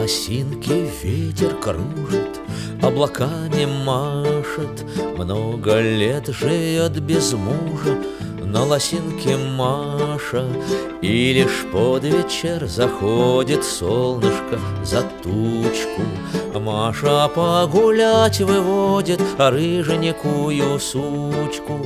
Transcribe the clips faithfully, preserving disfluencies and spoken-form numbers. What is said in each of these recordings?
лосинке ветер кружит, облаками машет, много лет живет без мужа на лосинке Маша. И лишь под вечер заходит солнышко за тучку, Маша погулять выводит рыженькую сучку.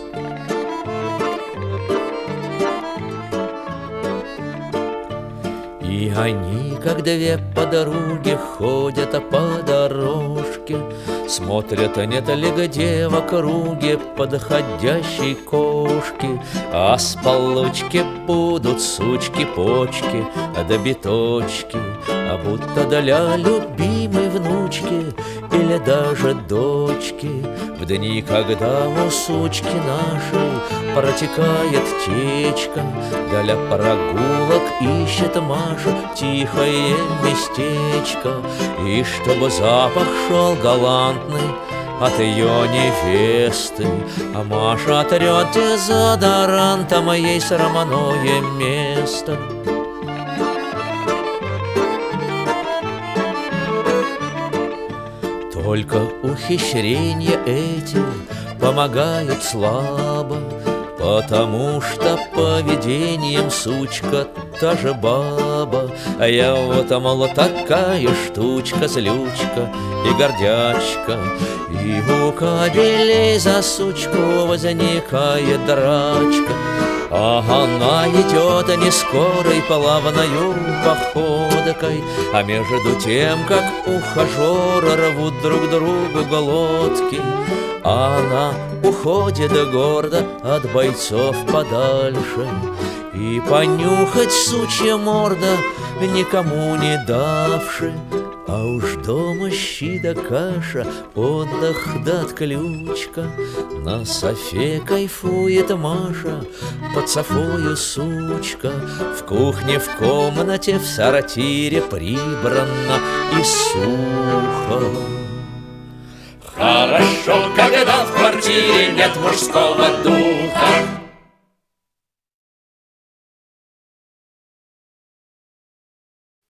И они, как две подруги, ходят по дорожке, смотрят, нет ли где в округе подходящей кошки. А с получки будут сучки-почки да биточки, а будто для любимой внучки или даже дочки. В дни, когда у сучки нашей протекает течка, для прогулок ищет Маша тихое местечко. И чтобы запах шел галантный от ее невесты, а Маша трет дезодорантом ей срамное место. Только ухищрения эти помогают слабо, потому что поведением сучка та же баба. А я вот, мол, такая штучка, злючка и гордячка, и у кобелей за сучку возникает драчка. А она идет не скорой плавною походкой, а между тем, как ухажеры рвут друг другу глотки, она уходит гордо от бойцов подальше, и понюхать сучья морда никому не давши. А уж дома щи да каша, отдых да отключка, на софе кайфует Маша, под софою сучка. В кухне, в комнате, в сортире прибрано и сухо. Хорошо, когда в квартире нет мужского духа.